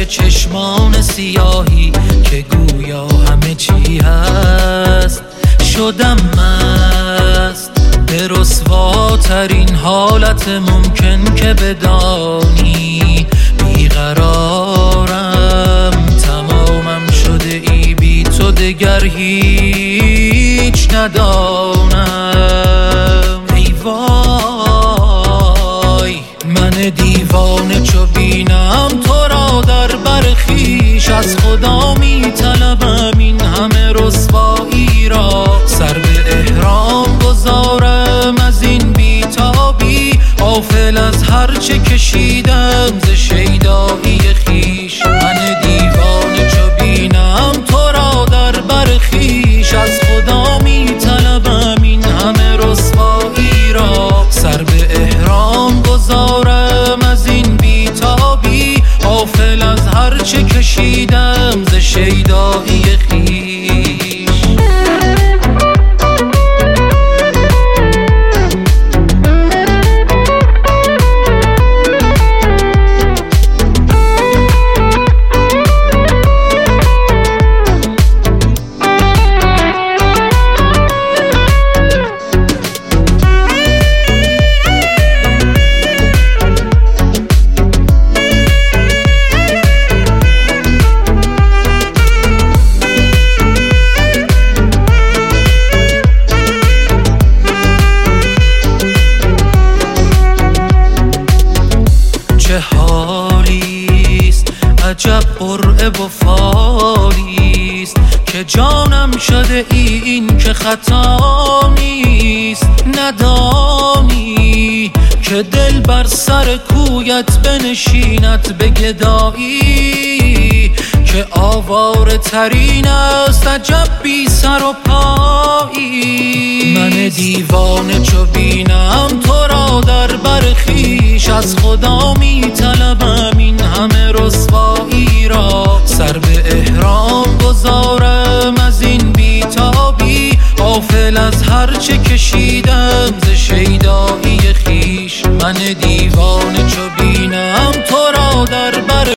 پی چشمان سیاهی که گویا همه چی هست. شدم مست به رسواترین حالت ممکن که بدانی. بیقرارم تمامم شده ای بی تو دگر هیچ ندانم. ای وای من دیوانه چو بینم تو را در بر خویش، از خدا می طلبم این همه رسوایی را. سر به احرام گذارم از این بیتابی، غافل از هر چه کشیدم ز شیدایی خویش. من دیوانه چو بینم تو را در بر خویش، از خدا می طلبم این همه رسوایی را. سر به احرام گذارم از این بیتابی، غافل از هر چه کشیدم ز شیدایی خویش. چه حالیست عجب قرعه و فالیست که جانم شده این که خطا نیست. ندانی که دل بر سر کویت بنشیند به گدایی، که آواره ترین است عجب بی سر و پایی. من دیوانه چو بینم تو را در بر خویش، از خدا می طلبم این همه رسوایی را. سر به احرام گذارم از این بیتابی، غافل از هر چه کشیدم ز شیدایی خویش. من دیوانه